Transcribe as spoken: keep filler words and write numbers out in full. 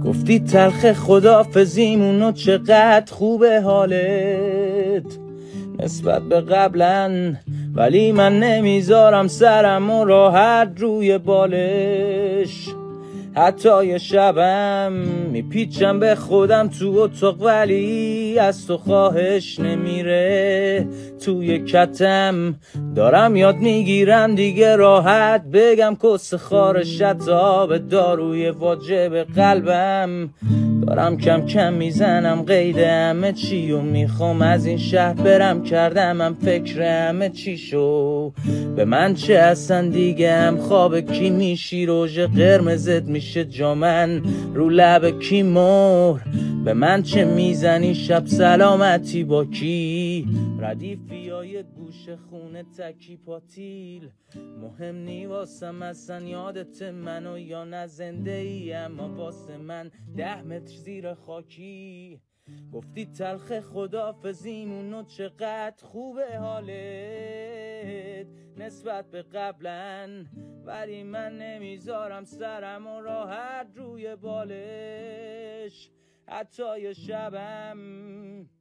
گفتی تلخ خدافزیمون و چقدر خوبه حالت نسبت به قبلا، ولی من نمیذارم سرم و راحت روی بالش. حتی یه شبم میپیچم به خودم تو اتاق، ولی از تو خواهش نمیره توی کتم. دارم یاد میگیرم دیگه راحت بگم کس خار شتاب داروی واجب قلبم. دارم کم کم میزنم قید همه چی و میخوام از این شهر برم، کردم من فکر همه چی شو. به من چه اصلا دیگه هم خواب کی میشی، روژ قرمزت میشه جامن رو لب کی مر. به من چه میزنی شب سلامتی با کی، ردیفی های گوش خونه تکی پاتیل. مهم نی واسم اصلا یادت منو یا نه زنده ای، اما واسه من ده متر زیر خاکی. گفتی تلخ خدافزیمون و چقدر خوبه حالت نسبت به قبلا، ولی من نمیذارم سرم و راحت روی بالش. حتی یه شبم